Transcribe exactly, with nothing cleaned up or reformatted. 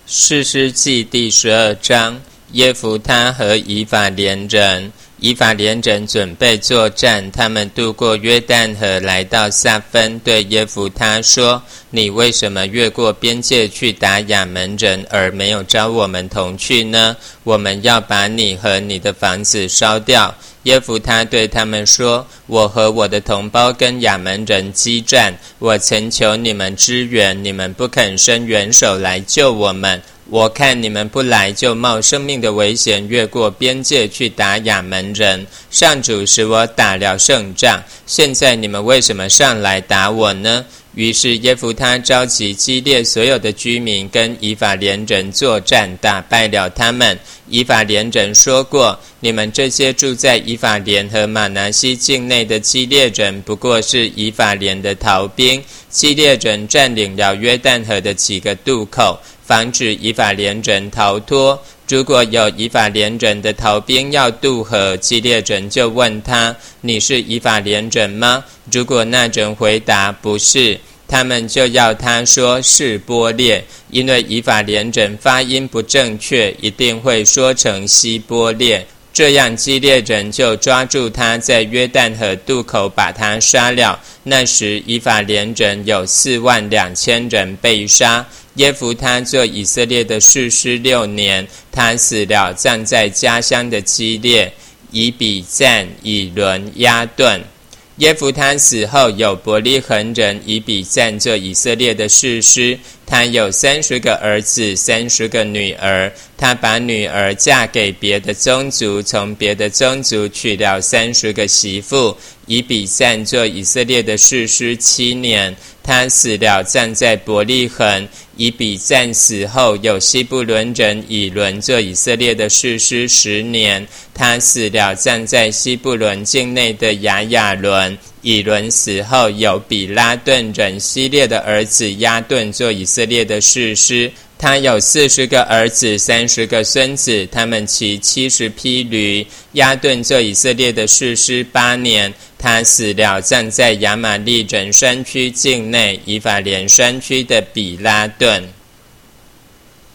士师记第十二章，耶弗他和以法莲人。以法莲人准备作战，他们渡过约旦河，来到撒分，对耶弗他说：你为什么越过边界去打亚门人，而没有召我们同去呢？我们要把你和你的房子烧掉。耶弗他对他们说：我和我的同胞跟亚门人激战，我曾求你们支援，你们不肯伸援手来救我们。我看你们不来，就冒生命的危险越过边界去打亚门人。上主使我打了胜仗，现在你们为什么上来打我呢？于是耶弗他召集基列所有的居民，跟以法莲人作战，打败了他们。以法莲人说过：你们这些住在以法莲和玛拿西境内的基列人，不过是以法莲的逃兵。基列人占领了约旦河的几个渡口，防止以法莲人逃脱。如果有以法莲人的逃兵要渡河，基列人就问他：你是以法莲人吗？如果那人回答不是，他们就要他说是波列，因为以法莲人发音不正确，一定会说成西波列。这样基列人就抓住他，在约旦河渡口把他杀了。那时以法莲人有四万两千人被杀。耶弗他做以色列的士师六年，他死了，葬在家乡的基列、以比赞、以伦、亚顿。耶弗他死后，有伯利恒人以比赞做以色列的士师，他有三十个儿子，三十个女儿。他把女儿嫁给别的宗族，从别的宗族娶了三十个媳妇。以比赞做以色列的士师七年，他死了，葬在伯利恒。以比赞死后，有西布伦人以伦做以色列的士师十年，他死了，葬在西布伦境内的亚雅伦。以伦死后，有比拉顿人希列的儿子亚顿做以色列的士师，他有四十个儿子，三十个孙子，他们骑七十匹驴。亚顿做以色列的士师八年，他死了，葬在亚玛利人山区境内以法莲山区的比拉顿。